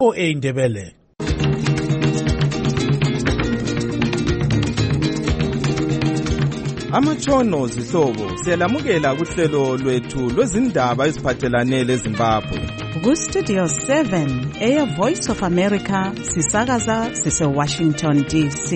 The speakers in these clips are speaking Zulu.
VOA Ndebele. Amatshono zihlobo siyalamukela kuhlelo lwethu lwezindaba eziphathelane leZimbabwe. Ku-Studio 7 Air Voice of America sisakaza sise-Washington DC.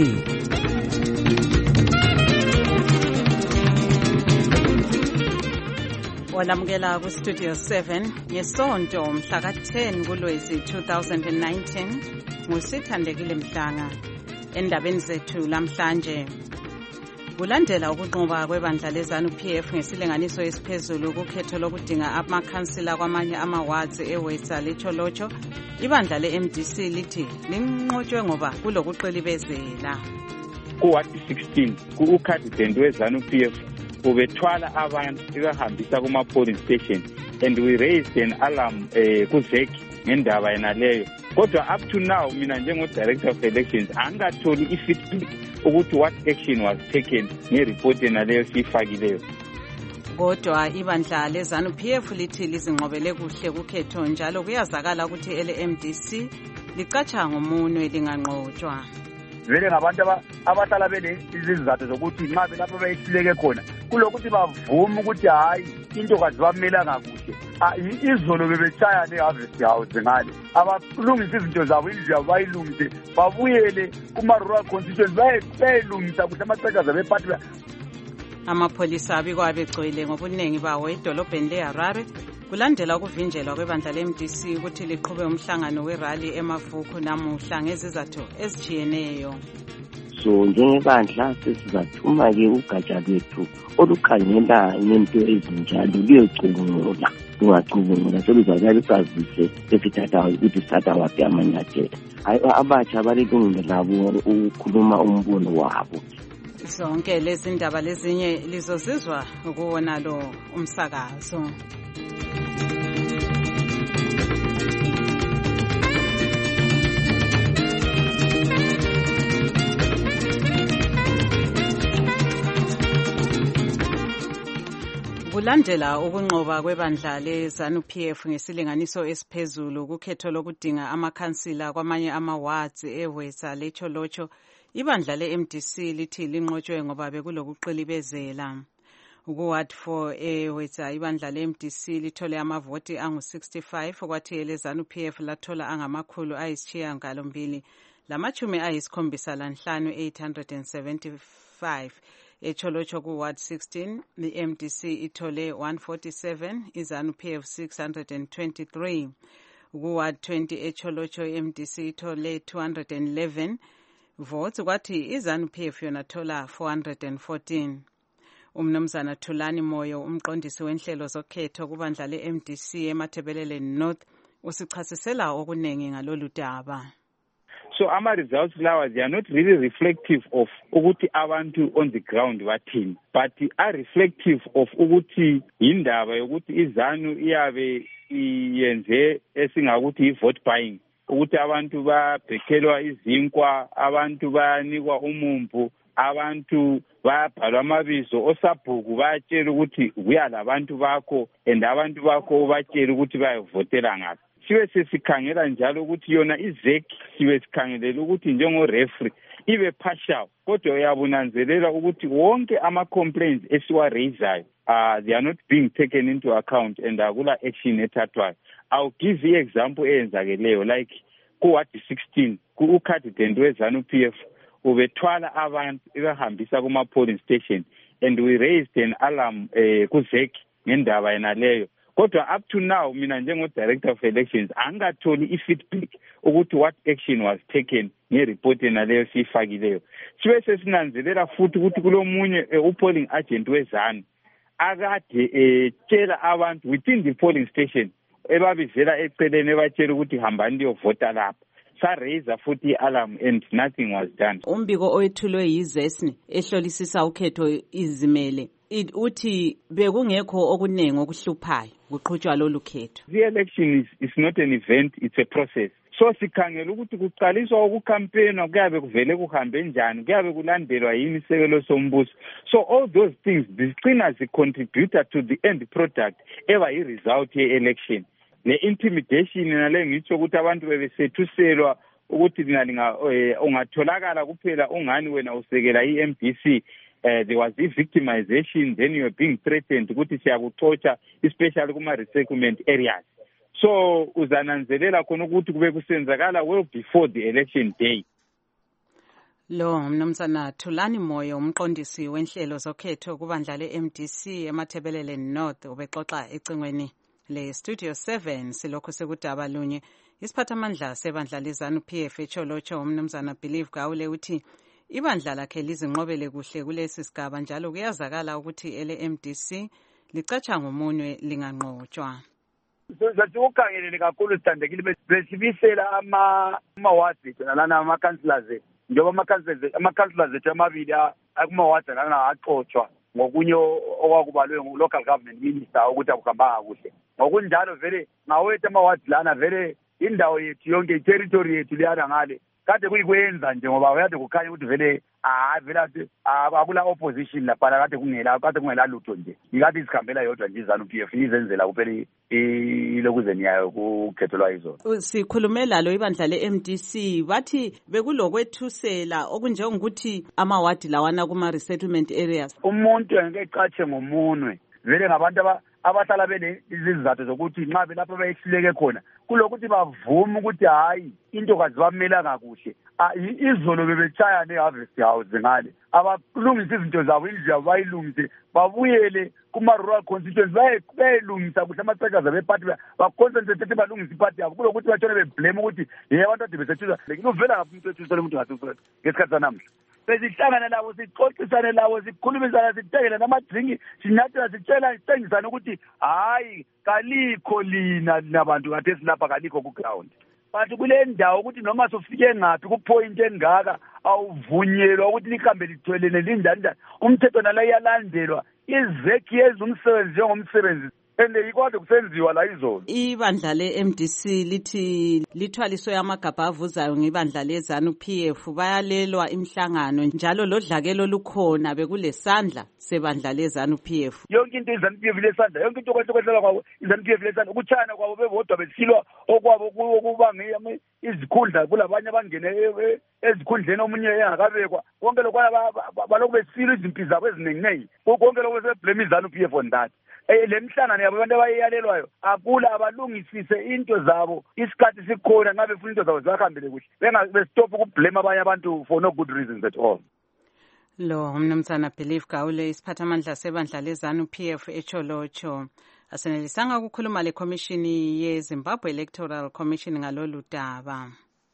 Walamukela ku-Studio 7 ngesonto mhla ka-10 kuLwezi 2019 nguSithandekile Mhlanga. Endabeni zethu lamhlanje, kulandela ukunqoba kwebandla leZANU-PF ngesilinganiso esiphezulu kukhetho lokudinga amakhansila kwamanye ama-wards eWesa leCholocho, ibandla le-MDC lithi linqotshwe ngoba kulokuqilibezela. Ku-Ward 16 ku-Ukadident weZANU-PF ubethwala abantu ebahambisa kuma-polling station, and we raised an alarm ku-ZEC ngendaba yenaleyo. Kodwa up to now mina njengo-director of elections angatholi i-feedback ukuthi what action was taken nge-report yenaleyo siyifakileyo. Kodwa ibandla leZANU-PF lithi lizinqobele kuhle kukhetho, njalo kuyazakala ukuthi ele-MDC licatsha ngomunwe linganqotshwa. Vele ngabantu abahlala izizathu zokuthi nxa belapho beyihluleke khona kulokuthi bavume ukuthi hayi into kazibamelanga kuhle. Izolo bebetshaya ne-Harvest House ngale abalungisa izinto zabo, indlu yabo bayilungise, babuyele kuma-rural constituency bayilungisa kuhle amacekaza bephathi. Amapholisa abikwa begcwele ngobuningi bawo edolobheni leHarare kulandela ukuvinjelwa kwebandla le-MDC ukuthi liqhube umhlangano werali eMavuku namuhla ngezizathu ezijiyeneyo. So njengebandla sesizathuma-ke ugatsha lwethu olukhangela ngento ezinjalo luyocubungula, lungacubungula seluzakala lusazise sesithatha ukuthi sithatha waphi amanyathelo. Abatsha balilungile labo ukukhuluma umbono wabo. Zonke lezi ndaba lezinye lizozizwa ukuwona lo umsakazo. Kulandela ukunqoba kwebandla leZANU-PF ngesilinganiso esiphezulu kukhetho lokudinga amakhansila kwamanye ama-wards eWesa leCholocho, ibandla le-MDC lithi linqotshwe ngoba bekulokuqilibezela. Ku-Ward 4 eWesa ibandla le-MDC lithole amavoti angu-65 kwathi eleZANU-PF lathola angamakhulu ayisishiyagalombili lamachumi ayisikhombisa lanhlanu 875. eCholocho ku-Ward 16 i-MDC ithole 147, iZANU-PF 623. Ku-Ward 20 eCholocho i-MDC ithole 211 votes kwathi iZANU-PF yona thola 414. Umnumzana Thulani Moyo, umqondisi wenhlelo zokhetho kubandla le-MDC eMatabeleland North, usichasisela okuningi ngalolu daba. So ama-results lawa, they are not really reflective of ukuthi abantu on the ground bathini, but are reflective of ukuthi indaba yokuthi iZANU iyabe iyenze esingakuthi i-vote buying, ukuthi abantu babhekelwa izinkwa, abantu bayanikwa umumbu, abantu bayabhalwa amabizo osabhuku, bayatshela ukuthi kuya labantu bakho and abantu bakho batshela ukuthi bayavotela ngaphi. Sibe sesikhangela njalo ukuthi yona iZEC sibe sikhangelela ukuthi njengo-referee ibe partial, kodwa uyabunanzelela ukuthi wonke ama-complaints esiwa-raisayo they are not being taken into account and akula action ethathwayo. I'll give you example eyenzakeleyo, like ku-Ward 16 ku-Ukadident weZANU-PF ubethwala abantu ebahambisa kuma-polling station, and we raised an alarm ku-ZEC ngendaba yenaleyo. Kodwa up to now mina njengo-director of elections angatholi i-feedback ukuthi what action was taken nge-report yenaleyo siyifakileyo. Sibe sesinanzelela futhi ukuthi kulomunye u-polling agent weZANU akade tshela abantu within the polling station, ebabizela eceleni ebatshela ukuthi hambani liyovota lapha. Sa-raise futhi i-alarm and nothing was done. Umbiko oyethulwe yiZESNI ehlolisisa ukhetho izimele uthi bekungekho okuningi okuhluphayo kuqhutshwa lolu khetho. The election is not an event, it's a process. So sikhangela ukuthi kuqaliswa ukukampena kuyabe kuvele kuhambe njani, kuyabe kulandelwa yini isekelo sombuso. So all those things zigcina zicontributor to the end product eba i-result ye-election. ne-intimidation nale ngitsho ukuthi abantu bebesethuselwa ukuthi ungatholakala kuphela ungani wena usekela i-MDC. There was victimization, then you are being threatened ukuthi siyakuxotsha, especially kuma-resettlement areas. So uzananzelela khona ukuthi kube kusenzakala well before the election day. Lo mnumzana Thulani Moyo, umqondisi wenhlelo zokhetho kubandla le-MDC eMathebelele North, ubexoxa ecingweni le-Studio 7 silokho sekudaba lunye. Isiphathamandla sebandla leZANU-PF eCholocho umnumzana Believe Gawule uthi ibandla lakhe lizinqobele kuhle kulesi sigaba, njalo kuyazakala ukuthi ele-MDC licatsha ngomunwe linganqotshwa. Sathi ukhangelele kakhulu sithandekile besibisela ama-wards ethu nalana ama-councillors ethu. Njengoba ama-councillors ethu amabili kuma-wards nalana axotshwa ngokunye okwakubalwe ngu-local government minister ukuthi akuhambanga kuhle. Ngokunjalo vele ngawethu ama-wards lana vele indawo yethu yonke i-territory yethu liyana ngale kade kuyikwenza nje ngoba uyade kukhanya ukuthi vele vele akula opposition laphana kade kungela lutho nje ikade isikhambela yodwa nje iZANU-PF izenzela kuphela ilokuzeni yayo kukhethelwa izona. Sikhulume lalo ibandla le-MDC bathi bekulokwethusela okunjengokuthi amawadi lawana kuma-resettlement areas. Umuntu engeke ecatshe ngomunwe vele ngabantu abahlala bene izizathu zokuthi nxa belapho beyehluleke khona kulokuthi bavume ukuthi hayi into kazibamelanga kuhle. Izolo bebetshaya ne-Harvest House ngale abalungisa izinto zabo, indlu yabo bayilungise babuyele kuma-rural constituents bayilungisa kuhle amacekaza bephathi baconcentrate ukuthi balungisa iphathi yabo kulokuthi batshone beblame ukuthi abantu ade besethusa. Uvela ngaphi umuntu ethusela umuntu ngasusa ngesikhathi sanamhla. Besihlangana labo sixoxisane labo sikhulumisana sithengele namadrinki sinathela sitshengisana ukuthi hayi kalikho lina nabantu kade esilapha kalikho ku-ground. But kule ndawo ukuthi noma sofike ngaphi ku-point engaka awuvunyelwa ukuthi lihambe lithwelene linjani. Umthetho nala iyalandelwa, izekhi yenza umsebenzi njengomsebenzi and ikwade kusenziwa la izolo. Ibandla le-MDC lithi lithwaliswe amagabha avuzayo ngebandla leZANU-PF bayalelwa imihlangano njalo lodlakelo lukhona bekulesandla sebandla leZANU-PF. Yonke into iZANU-PF lesandla, yonke into kwehlela kwabo iZANU-PF lesandla, ukutshayana kwabo bebodwa besilwa okwabo kuba izikhundla kulabanye abangene ezikhundleni omunye engakabekwa. Konke lokwana balokhu besilwa izimpi zabo ezinenginengi. Konke lokhu beseblame iZANU-PF on that. Le mhlangano yabo abantu abayiyalelwayo akula abalungisise into zabo isikhathi sikhona nxa befuna into zabo zihambele kuhle bestop ukublame abanye abantu for no good reasons at all. Lo umnumzana Believe Gawule, isiphathamandla sebandla leZANU-PF eCholocho, asenelisanga ukukhuluma lekhomishini yeZimbabwe Electoral Commission ngalolu daba.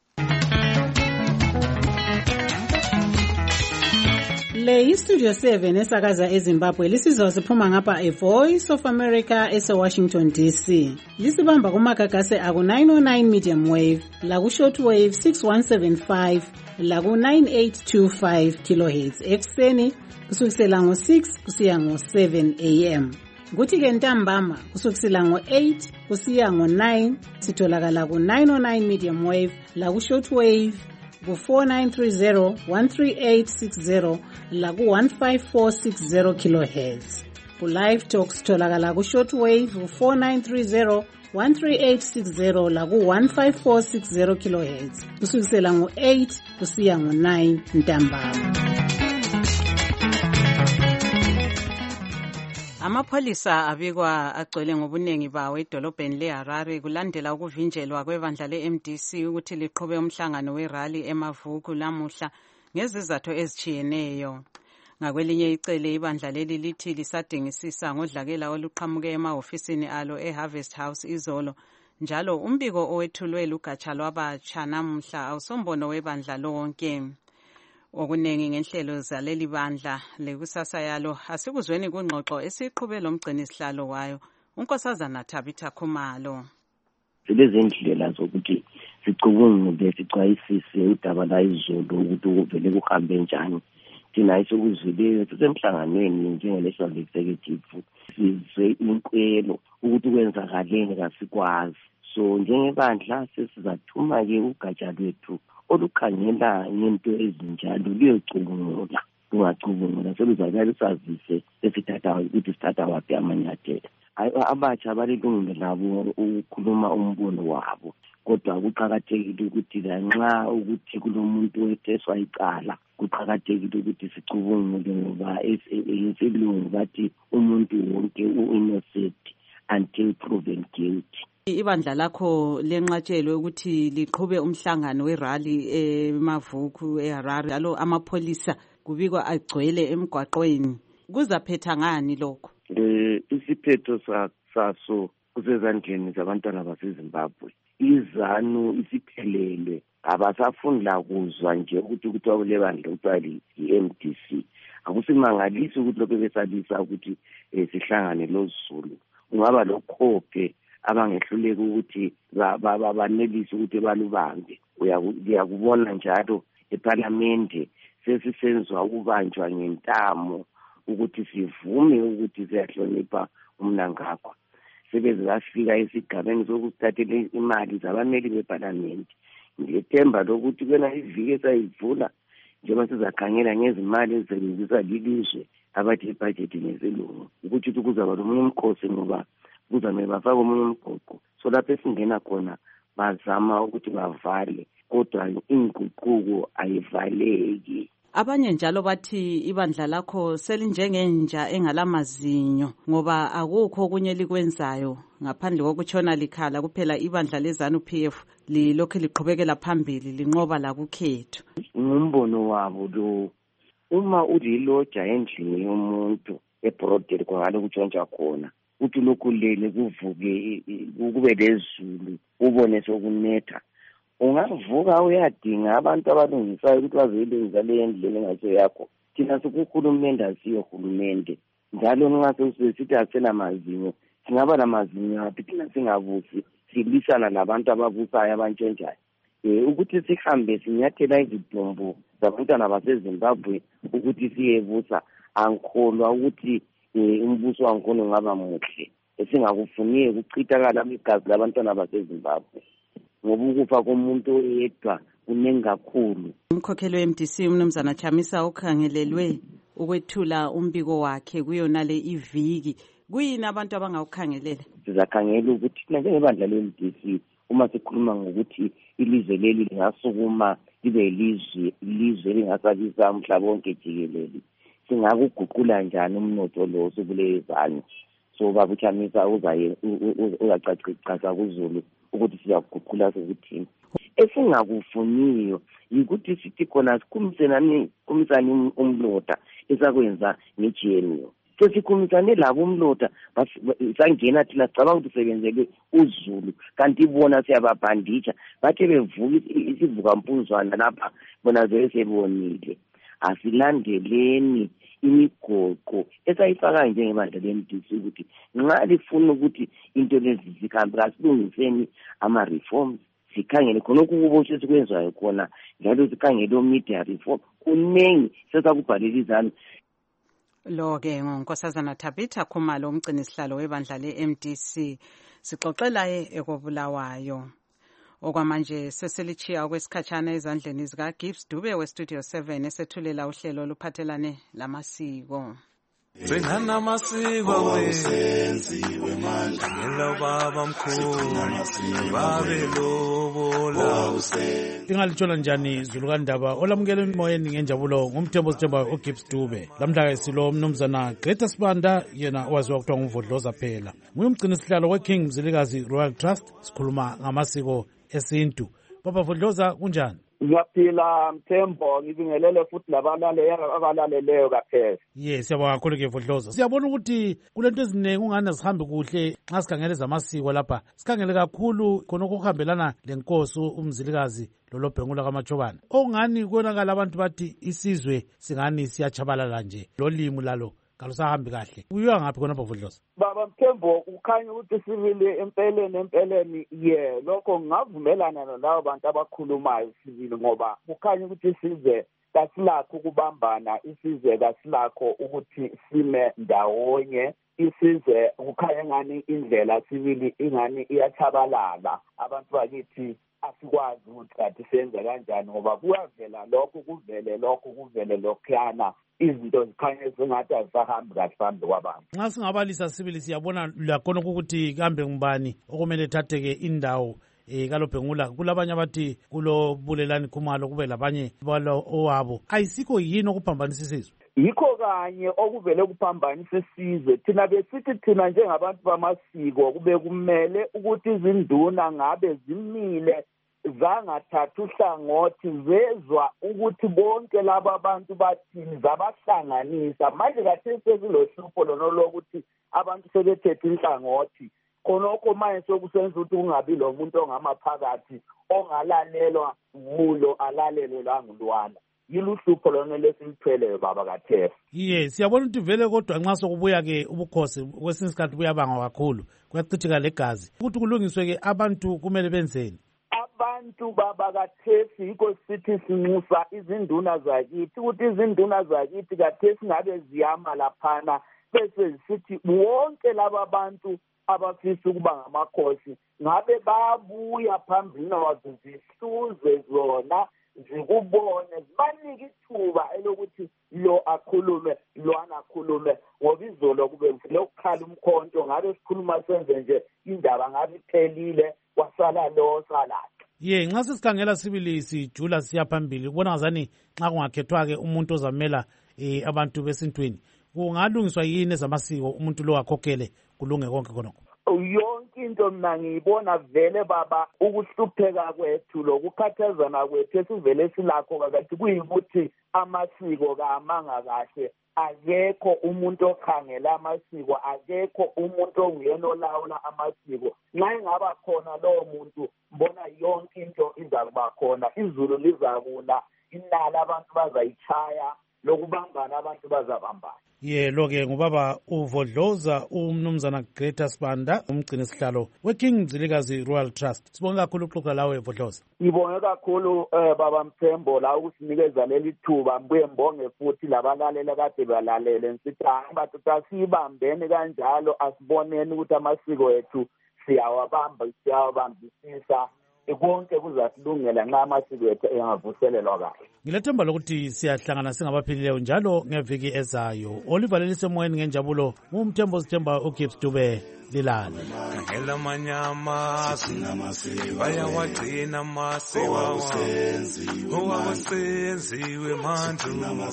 Le iStudio 7 esakaza eZimbabwe lisizwa siphuma ngapha eVoice of America eseWashington DC. Lisibamba kumagagase aku 909 medium wave, laku short wave 6175, laku 9825 kilohertz ekseni kusukisela ngo6 kusiya ngo7 am. Kuthi ke ntambama kusukisela ngo8 kusiya ngo9 sitholakala ku 909 medium wave, laku short wave ku-4930 13860 laku-15460 kilohertz. Ku-live talk sitholakala ku-short wave ku-4930 13860 laku-15460 kilohertz kusukisela ngo-8 kusiya ngo-9 ntambama. Amapholisa abikwa agcwele ngobunengi bawo edolobheni leHarare kulandela ukuvinjelwa kwebandla le-MDC ukuthi liqhube umhlangano werali eMavuku lamuhla ngezizathu ezitshiyeneyo. Ngakwelinye icele ibandla leli lithi lisadingisisa ngodlakela oluqhamuke emahofisini alo eHarvest House izolo, njalo umbiko owethulwe lugatsha lwabatsha namuhla awusombono webandla lonke. Okunengi ngenhlelo zaleli bandla lekusasa yalo asikuzweni kungxoxo esiqhube lomgcinisihlalo wayo unkosazana Tabitha Khumalo. Silezindlela zokuthi sicubungule sicwayisise udaba la izolo ukuthi kuvele kuhambe njani. Thina isikuzwileyo sisemhlanganweni njenge-National Executive sizwe inkwelo ukuthi kwenzakaleni kasikwazi. So njengebandla sesizathuma ke ugatsha lwethu olukhangela ngento ezinjalo luyocubungula lungacubungula seluzakala usazise esithatha ukuthi sithatha waphi amanyathelo. Abatsha balilungile labo ukukhuluma umbono wabo, kodwa kuqakathekile ukuthi lanxa ukuthi kulomuntu wetheswa icala kuqakathekile ukuthi sicubungule ngoba esilungu bathi umuntu wonke u-innocent until proven guilty. Ibandla lakho lenqatshelwe ukuthi liqhube umhlangano werally eMavuku eHarare, njalo amapholisa kubikwa agcwele emgwaqweni. Kuzaphetha ngani lokho? Isiphetho saso kusezandleni zabantwana baseZimbabwe. IZANU isiphelelwe, abasafuni la kuzwa nje ukuthi kuthiwa kule bandla kuthiwa yi-MDC. Akusimangalisi ukuthi lokho besalisa ukuthi sihlangane loZulu. Kungaba lokhophe abangehluleka ukuthi banelise ukuthi balubambe. Uyakubona njalo eParliament sesisenzwa ukubanjwa ngentamo ukuthi sivume ukuthi siyahlonipha umnangakho. Sebeze bafika esigabeni sokusithathela imali zabameli beParliament. Ngiyethemba lokuthi kwena iviki esayivula njengoba sizakhangela ngezimali ezisebenzisa lilizwe abathi ibudget ngesilungu ukuthi kuzaba nomunye umkhosi ngoba kuzamele bafake omunye umgoqo. So lapho esingena khona bazama ukuthi bavale, kodwa inguquko ayivaleki. Abanye njalo bathi ibandla lakho selinjengenja engalamazinyo ngoba akukho okunye likwenzayo ngaphandle kokutshona likhala kuphela. Ibandla leZANU-PF lilokhu liqhubekela phambili linqoba lakukhethu. Ngumbono wabo lo, uma uliloja endlini yomuntu ebrodeli kwangale kutshontsha khona uthi lokhu lele kuvuke kube lezulu ubone sokunetha, ungavuka uyadinga abantu abalungisayo ukuthi bazeyilungisa le ndlela engasiyo yakho. Thina sikuhulumende asiyo hulumende, njalo nxa sesithi asena mazinyo singaba namazinyo aphi thina singabusi silisana labantu ababusayo abantshontshayo. Ukuthi sihambe sinyathela izidumbu zabantwana baseZimbabwe ukuthi siyebusa, angikholwa ukuthi umbuso wankhona ungaba muhle. Esingakufuniye ukuchithakala igazi labantwana baseZimbabwe ngoba ukufa komuntu oyedwa kuningi kakhulu. Umkhokheli we-MDC umnumzana Chamisa ukhangelelwe ukwethula umbiko wakhe kuyona le iviki. Kuyini abantu abangawukhangelela? Sizakhangela ukuthi thina njengebandla le-MDC uma sikhuluma ngokuthi ilizwe leli lingasukuma libe ilizwe lingasabisa umhlaba wonke jikelele, singakuguqula njani umnotho lo osukule ZANU. So baba uChamisa uzacaca kuZulu ukuthi siyaguqula sokuthini. Esingakufuniyo yikuthi sithi khona sikhumisani umlota esakwenza ngeGNU. Sesikhumisane labo umlota sangena thina cabanga ukuthi sebenzele uZulu kanti bona siyababhanditsha bathe bevuka isivukampuzwana lapha bona sebonile. Asilandeleni imigoqo esayifaka njengebandla le-MDC ukuthi nxa lifuna ukuthi into lezi zikhambe kasilungiseni ama-reforms, sikhangele khonokho kuboshwe sikwenzayo khona njalo sikhangele o-media reform kunengi sesakubhalela iZANU. Lo-ke nguNkosazana Tabitha Khumalo umgcinisihlalo webandla le-MDC sixoxelaye ekobulawayo. Okwamanje seselichiya okwesikhatshana ezandleni zikaGibbs Dube weStudio 7 esethulela uhlelo oluphathelane lamasiko. Bengana amasiko wenziwe manje ngelo baba mkhulu babelobola. Ingalithola njani Zulukandaba olamukela emoyeni ngenjabulo ngumthembo sithemba oGibbs Dube. Lamhla silo mnumzana Greta Sibanda yena owaziwa kuthiwa ngumvodloza phela. Nguye umgcinisihlalo weKing Mzilikazi Royal Trust, sikhuluma ngamasiko esintu. Baba Vodloza kunjani? Ngiyaphila Mthembo, ngibingelele futhi abalaleleyo kaphela. Yes, siyabonga kakhulu ke Vodloza. Siyabona ukuthi kulento eziningi ungana zihambe kuhle nxa sikhangele zamasiko lapha. Sikhangele kakhulu khona okuhambelana lenkosi uMzilikazi lolobhengula kaMachobane. Ongani konakala abantu bathi isizwe singani siyachabalala nje. Lolimi lalo kalusahambi kahle. Uyiwa ngaphi khona Vodloza? Baba Mthembo, ukhanya ukuthi sivile empeleni lokho ngingavumelana nalabo bantu abakhulumayo sivile ngoba kukhanya ukuthi isizwe kasilakho ukubambana, isizwe kasilakho ukuthi sime ndawonye, isizwe kukhanya ngani indlela sivile ingani iyachabalala. Abantu bakithi asikwazi ukuthi kathi senze kanjani ngoba kuyavela lokho kuvele lokho kuvele lokhuyana izinto zikhanye zingathi azisahambi kahle phambi kwabantu. Nxa singabalisa sibili siyabona lakhona ukuthi kambe ngubani okumele thatheke indawo kalobhengula kulabanye abathi kulo Bulelani Khumalo kube labanye balo owabo ayisikho yini okuphambanisa isizwe? Yikho kanye okuvele kuphambanisa isizwe. Thina besithi thina njengabantu bamasiko kube kumele ukuthi izinduna ngabe zimile zangathatha uhlangothi zezwa ukuthi bonke laba bantu bathini zabahlanganisa. Manje kathesi sekulohlupho lona lokuthi abantu sebethethe inhlangothi khonokho manje sokusenza ukuthi kungabi lo muntu ongamaphakathi ongalalelwa mulo alalelwe langulwana. Yiluhlupho lona lesilithweleyo baba kaThefa. Siyabona ukuthi vele kodwa nxa sokubuya ke ubukhosi kwesinye isikhathi buyabanga kakhulu kuyachitheka legazi ukuthi kulungiswe ke abantu kumele benzeni? Abantu baba kaThefa yikho sithi sinxusa izinduna zakithi ukuthi izinduna zakithi kaThefa ngabe ziyama laphana bese sithi wonke laba bantu abafisa ukuba ngamakhosi ngabe babuya phambili kwazo zihluze zona zikubone zibanike ithuba elokuthi lo akhulume lwana akhulume ngoba izolo kube lokukhala umkhonto ngabe sikhuluma senze nje indaba ngabe iphelile kwasala lo salaka. Nxa sisikhangela sibili sijula siya phambili kubona ngazani nxa kungakhethwa ke umuntu ozamela abantu besintwini kungalungiswa yini ezamasiko umuntu lo akhokhele kulunge konke khonokho? Yonke into mina ngiyibona vele baba ukuhlupheka kwethu lokukhathazana kwethu esivele silakho kathi kuyikuthi amasiko kamanga kahle. Akekho umuntu okhangela amasiko, akekho umuntu onguyena olawula amasiko. Nxa ingaba khona lowo muntu mbona yonke into izakuba khona, izulu lizakuna, inala abantu bazayichaya, lokubambana abantu bazabambana. Lo-ke ngubaba uVodloza umnumzana Greta Sibanda umgcini sihlalo weKing Mzilikazi Royal Trust. Sibonge kakhulu ukuxoxa lawe Vodloza. Ngibonge kakhulu baba Mthembo la ukusinikeza leli thuba, mbuye mbonge futhi labalalela kade balalele nsithi abantu asibambeni kanjalo asiboneni ukuthi amasiko ethu siyawabambisisa konke kuzasilungela nxa amasiko ethu engavuselelwa kahle. Ngilethemba lokuthi siyahlangana singabaphilileyo njalo ngeviki ezayo. Oliver lelisemoyeni ngenjabulo uMthembo Sithemba uGibbs Dube lilala. Ngela manyama bayawagcina amasiko owasenziwe manje.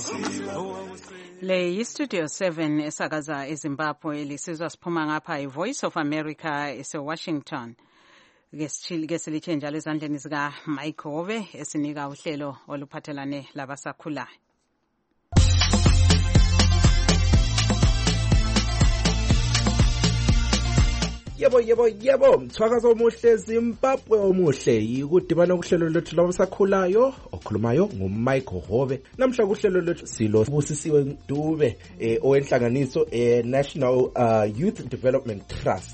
Le yi-Studio 7 esakaza eZimbabwe lisizwa siphuma ngapha iVoice of America ese-Washington. Ke silithe njalo ezandleni zika Mike Hove esinika uhlelo oluphathelane labasakhulayo. Yebo mthwakazo omuhle Zimbabwe omuhle yikudibana kuhlelo lethu labasakhulayo okhulumayo nguMike Hove. Namhla kuhlelo lethu silo Busisiwe Dube owenhlanganiso National Youth Development Trust.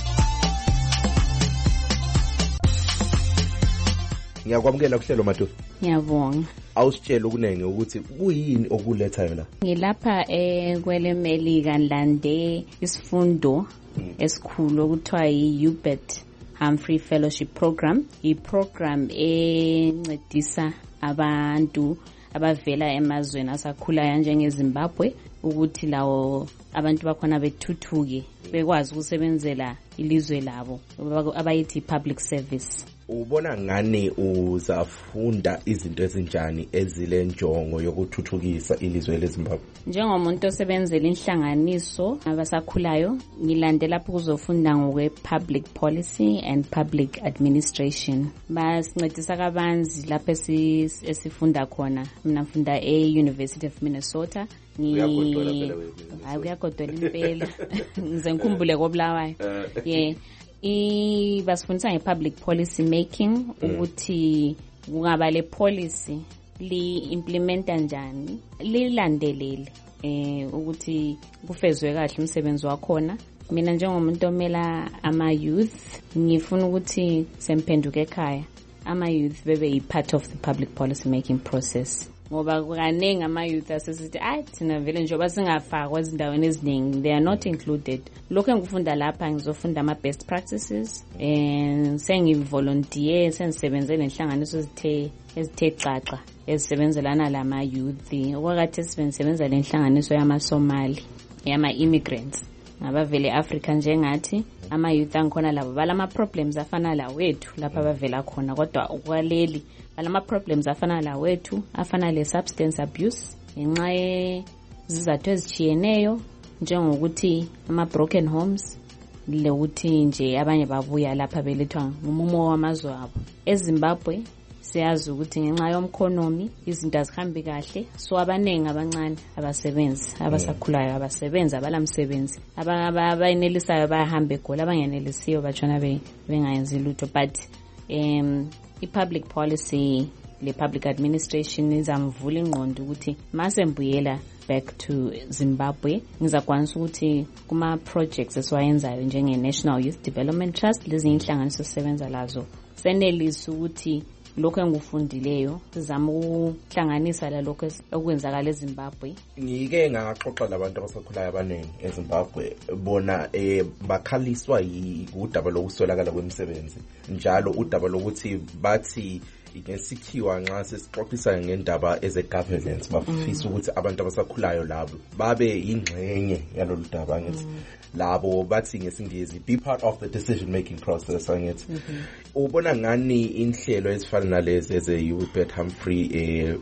Ngiyakwamukela kuhlelo Matufu. Ngiyabonga. Awusitshela ukunenge ukuthi kuyini okuletha yona? Ngilapha kwele Melika Nlande isifundo esikhulu okuthiwa yi-UBET Humphrey Fellowship Program. I-program encedisa abantu abavela emazweni asakhulayo njengeZimbabwe ukuthi lawo abantu bakhona bethuthuke bekwazi ukusebenzela ilizwe labo abayithi public service. Ubona ngani uzafunda izinto ezinjani ezile njongo yokuthuthukisa ilizwe leZimbabwe? Njengomuntu osebenzela inhlanganiso abasakhulayo ngilandela lapho kuzofunda ngokwe public policy and public administration. Basincedisa kabanzi lapho esifunda khona. Mina ngifunda e-University of Minnesota. Uyagodola impela. Ngize ngikhumbule koBulawayo. Basifundisa nge-public policy making ukuthi kungaba le policy li-implementa njani, lilandelele ukuthi kufezwe kahle umsebenzi wakhona. Mina njengomuntu omela ama-youth ngifuna ukuthi semphenduka ekhaya ama-youth bebe yi-part of the public policy making process. ngoba kaningi ama-youth asesithi thina vele njengoba singafakwa ezindaweni eziningi, they are not included. Lokho engikufunda lapha ngizofunda ama-best practices, sengivolontiye, sengisebenzele nenhlanganiso ezithe xaxa ezisebenzelana lama-youth. Okwakade sisebenza le nhlanganiso yama-Somali, yama-immigrants, ngabavele Africa njengathi. Ama-youth angikhona labo balama-problems afana la wethu lapha bavela khona, kodwa ukwaleli balama-problems afana la wethu, afana le-substance abuse ngenxa yezizathu ezichiyeneyo, njengokuthi ama-broken homes, lokuthi nje abanye babuya lapha belethwa ngumumo wamazwe abo. eZimbabwe siyazi ukuthi ngenxa yomkhonomi izinto azihambi kahle, so abaningi abancane abasebenzi abasakhulayo abasebenzi abalamsebenzi, abayenelisayo bayahamba egoli, abangenelisiyo batshona bengayenzi lutho. But i-public policy, le-public administration izamvula ingqondo ukuthi masembuyela back to Zimbabwe ngizakwanisa ukuthi kuma-projects esiwayenzayo njenge-National Youth Development Trust, lezi inhlanganiso sisebenza lazo, senelisa ukuthi lokho engikufundileyo sizama ukuhlanganisa lalokho okwenzakala eZimbabwe. Ngike ngaxoxa labantu abasakhulayo abaningi eZimbabwe, bona bakhaliswa udaba lokuswelakala kwemisebenzi, njalo udaba lokuthi bathi ngesikhiwa nxa sesixoxisa ngendaba eze-governance bafisa ukuthi abantu abasakhulayo labo babe ingxenye yalolu daba. Ngithi labo bathi ngesingisi be part of the decision making process. Angithi ubona ngani inhlelo ezifana nalezi eze-Hubert Humphrey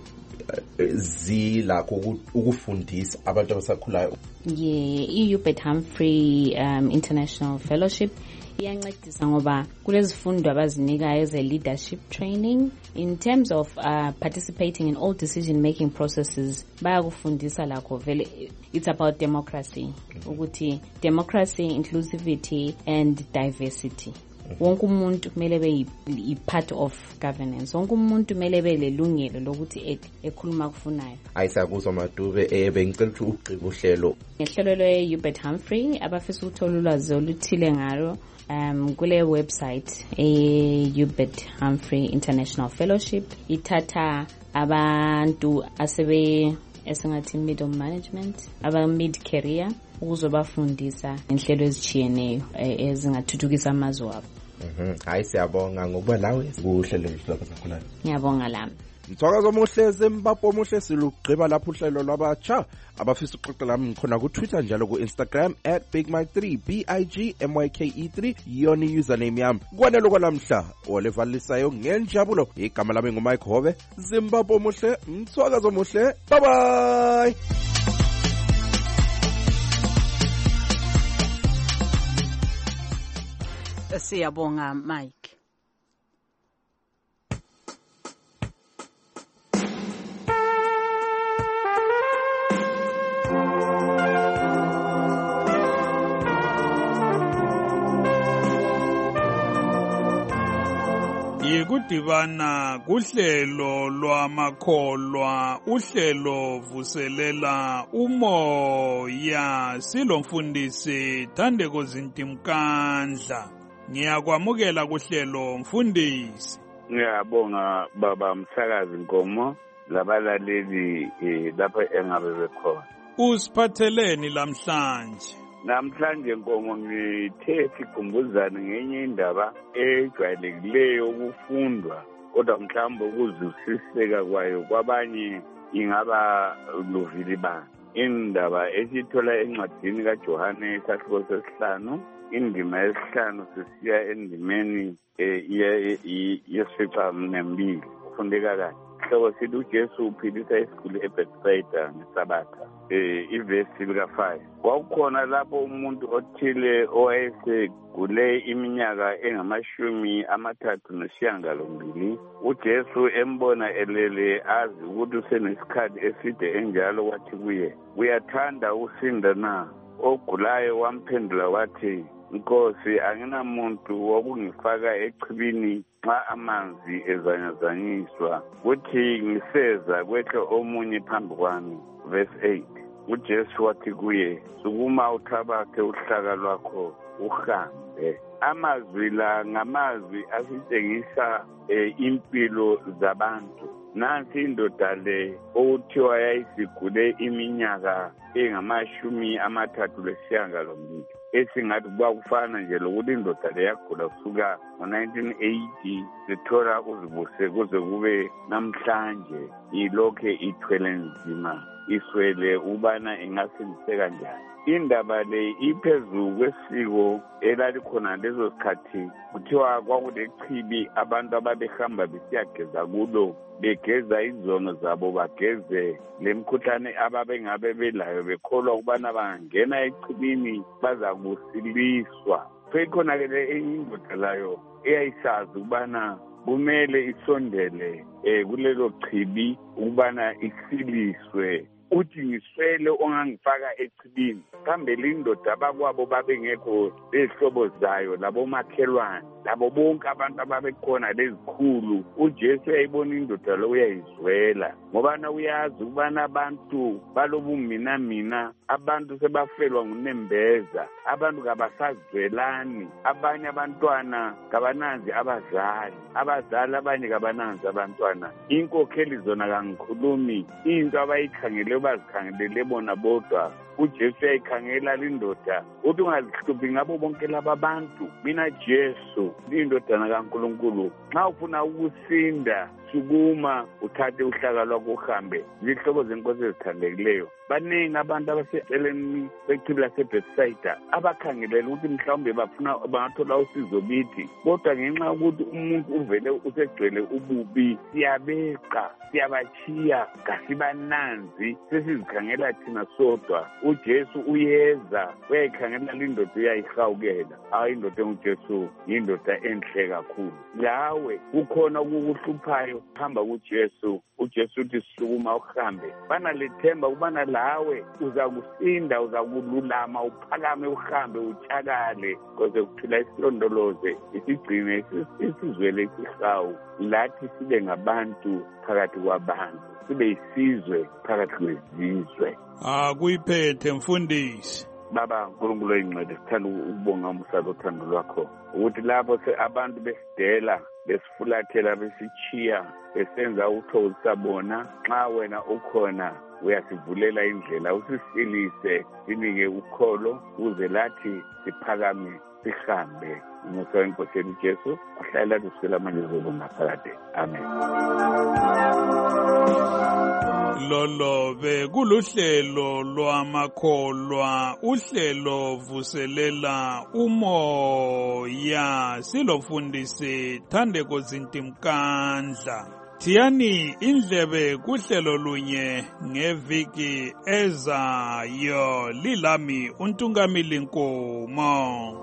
zilakho ukufundisa abantu abasakhulayo? i-Hubert Humphrey International Fellowship iyancedisa ngoba kulezifundo abazinikayo eze-leadership training in terms of participating in all decision making processes. Bayakufundisa lakho vele it's about democracy, ukuthi democracy, inclusivity and diversity. Wonke umuntu kumele be part of governance, wonke umuntu kumele be lelungelo lokuthi ekhuluma kufunayo. Ayisakuzwa Madube, bengicela ukuthi ugqibe uhlelo ngehlelo lwe-Hubert Humphrey abafisa ukuthola ulwazi oluthile ngalo kule website Hubert Humphrey International Fellowship ithatha abantu esingathi middle management, aba mid career, ukuzobafundisa inhlelo ezichiyeneyo ezingathuthukisa amazwe abo. Hayi siyabonga ngokuba lawe kuhlelo lapha sakhona. Ngiyabonga lami. Mthwakazi omuhle Zimbabwe omuhle silugqiba lapho uhlelo lwabatsha abafisa ukuxoxa lami khona ku Twitter njalo ku Instagram @bigmike3 BIGMYKE3 yoni username yami. Kwanelo kwalamhla olevalisayo ngenjabulo, igama lami nguMike Hove. Zimbabwe omuhle, mthwakazi omuhle. Bye bye. Siyabonga Mike. Yikudibana kuhlelo lwamakholwa, uhlelo vuselela umoya. Silomfundisi Thandeko Zintimkandla. Ngiyakwamukela kuhlelo mfundisi. Ngiyabonga baba Msakazi Nkomo labalaleli lapha engabe bekhona. Usiphatheleni lamhlanje? Namhlanje Nkomo ngithe sikhumbuzane ngenye indaba ejwayelekileyo ukufundwa, kodwa mhlawumbe ukuzwisiseka kwayo kwabanye ingaba luvili bani. Indaba esithola encwadini kaJohane isahluko sesihlanu, indima yesihlanu sisiya endimeni yesificaminwembili. Kufundeka kanje. Hloko sithi uJesu uphilisa isiguli eBethsaida ngeSabatha. Ivesi lika-5. Kwakukhona lapho umuntu othile owayesegule iminyaka engama-38. uJesu embona elele azi ukuthi usenesikhathi eside enjalo, wathi kuye, uyathanda ukusinda na? Ogulayo wamphendula wathi, Nkosi, anginamuntu wokungifaka echibini nxa amanzi ezanyazanyiswa, kuthi ngiseza kwehle omunye phambi kwami. Verse 8. uJesu wathi kuye, sukuma uthabathe uhlaka lwakho uhambe. Amazwi la ngamazwi asitshengisa impilo zabantu. nansi indoda le okuthiwa yayisigule iminyaka engama-38 esingathi kwakufana nje lokuthi indoda le yagula kusuka ngo-1980 sithola uzibuse kuze kube namhlanje ilokhe ithwele nzima iswele ubana ingasindiseka njani. Indaba le iphezulu kwesiko elalikhona lezo sikhathi kuthiwa kwakulechibi abantu ababehamba besiyageza kulo begeza izono zabo bageze lemkhuhlane ababengabe belayo bekholwa ukubana bangena echibini baza kusiliswa. Sekhona-ke le enye indoda layo eyayisazi ukubana kumele isondele kulelo chibi ukubana isiliswe. Uthi ngiswele ongangifaka echibini kambe lindoda abakwabo babengekho lehlobo zayo labomakhelwane labo bonke abantu ababekhona lezikhulu. uJesu yayibona indoda lo uyayizwela ngobana uyazi ukubana abantu balobumina abantu sebafelwa ngunembeza, abantu kabasazwelani, abanye abantwana kabananzi abazali abanye kabananzi abantwana. Inkokheli zona kangikhulumi into abayikhangele bazikhangelele bona bodwa. uJesu yayikhangela lindoda uthi ungazihluphi ngabo bonke laba bantu, mina Jesu indodana kaNkulunkulu nxa ufuna ukusinda sukuma uthathe uhlaka lwakho uhambe. Zihlobo zenkosi ezithandekileyo, baningi abantu abaseceleni kwechibi laseBethsaida abakhangelela ukuthi mhlawumbe bafuna bangathola usizo bithi, kodwa ngenxa yokuthi umuntu uvele usegcwele ububi siyabeqa siyabachiya kasibananzi sesizikhangela thina sodwa. uJesu uyeza uyayikhangela lindoda uyayihawukela. Hayi, indoda enguJesu yindoda enhle kakhulu. Lawe kukhona ukukuhluphayo, hamba kuJesu. uJesu uthi sukuma uhambe. Banalethemba ukubana lawe uzakusinda, uzakululama, uphakame uhambe utshakale koze kuphila isilondoloze isigcine isizwele isihawu lathi sibe ngabantu phakathi kwabantu, sibe isizwe phakathi kwezizwe. Kuyiphethe mfundisi. Baba uNkulunkulu oyincede, sithanda ukubonga umsalo othando lwakho ukuthi lapho abantu besidela besifulathela besichiya besenza uthokozisa bona, nxa wena ukhona uyasivulela indlela, usisilise sinike ukholo ukuze lathi siphakame sihambe. Umusa wenkosi yethu Jesu uhlala kusela manje zokumaphakade. Amen. Lolo bekuluhlelo lwamakholwa, uhlelo vuselela umoya, silofundisi Thandeko Zintimkandla. Thiyani indlebe kuhlelo lunye ngeviki ezayo. Lilami uNtungamili Nkomo.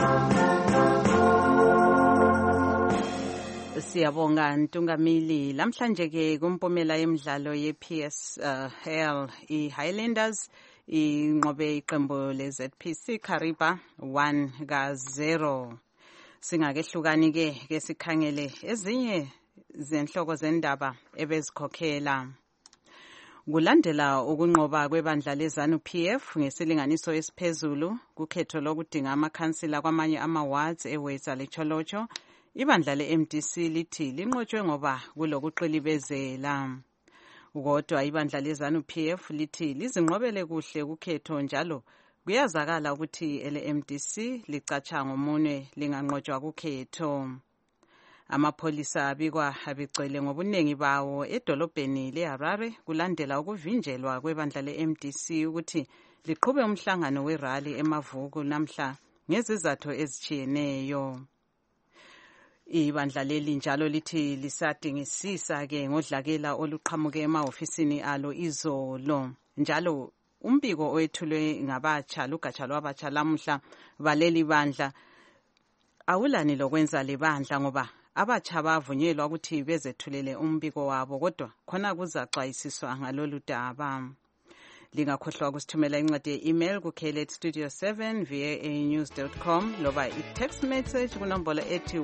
Siyabonga Ntungamili. Lamhlanje ke kumpumela yemidlalo yePSL iHighlanders inqobe iqembu leZPC Kariba 1-0. Singakehlukani ke sikhangele ezinye zenhloko zendaba ebezikhokhela. Kulandela ukunqoba kwebandla leZANU-PF ngesilinganiso esiphezulu kukhetho lokudinga amakhansila kwamanye ama-wards eWesa leCholocho, ibandla le-MDC lithi linqotshwe ngoba kulokuqilibezela. Kodwa ibandla leZANU-PF lithi lizinqobele kuhle kukhetho, njalo kuyazakala ukuthi ele-MDC licatsha ngomunwe linganqotshwa kukhetho. Amapholisa abikwa abegcwele ngobunengi bawo edolobheni leHarare kulandela ukuvinjelwa kwebandla le-MDC ukuthi liqhube umhlangano werali emavuku namhla ngezizathu ezitshiyeneyo. Ibandla leli njalo lithi lisadingisisa ke ngodlakela oluqhamuke emahofisini alo izolo. Njalo umbiko owethulwe ngabatsha lugatsha lwabatsha lamuhla baleli bandla awulani lokwenza lebandla ngoba abatsha bavunyelwa ukuthi bezethulele umbiko wabo, kodwa khona kuzaxwayisiswa ngalolu daba. Lingakhohlwa kusithumela incwadi ye-email ku klet@studio7va@news.com loba i-text message kunombolo ethi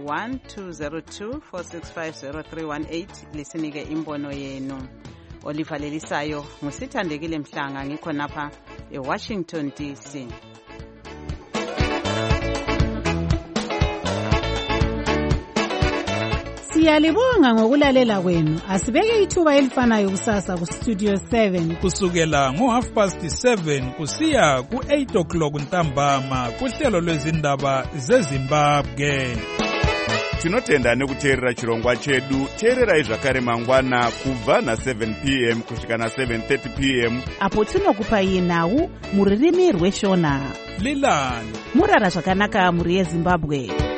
1202465038 lisinike imbono yenu. Olivalelisayo ngusithandekile Mhlanga, ngikho napha eWashington DC. Siyalibonga ngokulalela kwenu. Asibeke ithuba elifanayo kusasa ku Studio 7 kusukela ngo7:30 kusiya ku8 o'clock ntambama kuhlelo lwezindaba zeZimbabwe. Tinotenda nekuteerera chirongwa chedu. Teererai zvakare mangwana kubva na7 p.m. kusvika na7:30 p.m. apo tinokupai nhau muririmi rweshona. Lilani murara zvakanaka muri yeZimbabwe.